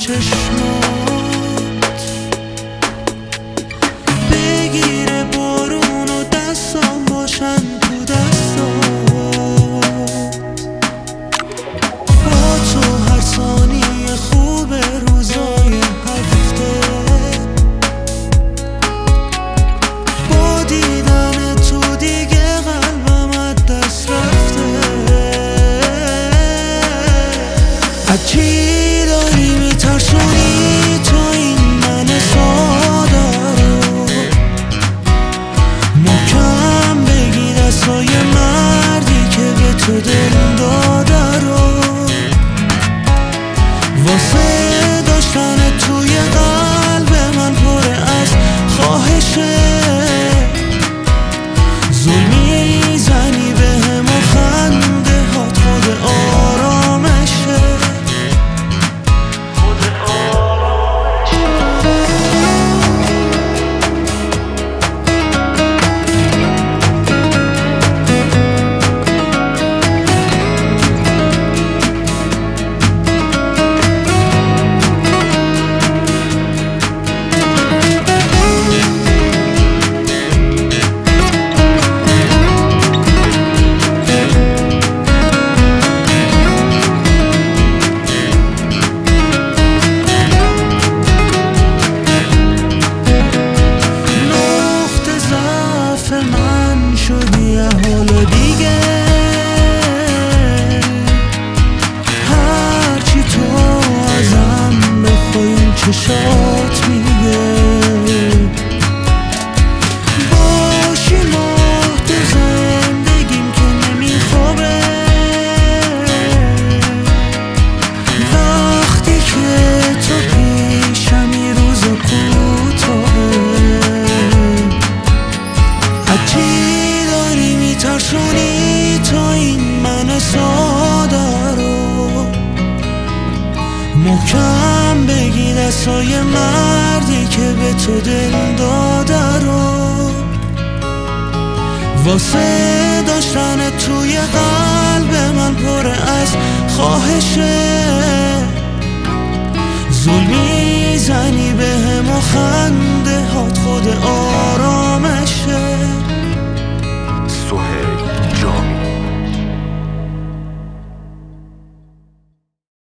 چشمات بگیره بارون و دستام باشن تو دستات با تو هر ثانیه خوبه روزای هفته با دیدن تو دیگه قلبم از دست رفته از چی داری میترسونی تو این من ساده رو محکم بگی دستای مردی که به تو دل داده رو واسه داشتن توی قلب من پره از خواهشه زل میزنی بهم و خنده هات خود آرامشه من شدی یه حال دیگه هرچی تو ازم بخوای این چشات میگه باشی ماه تو زندگیم که نمیخوابه وقتی که تو پیشم این روزا کوتاهه چی داری میترسونی تو این من ساده رو محکم بگی دستای مردی که به تو دل داده رو واسه داشتن توی قلب من پره از خواهشه زل میزنی بهم و خنده هات خود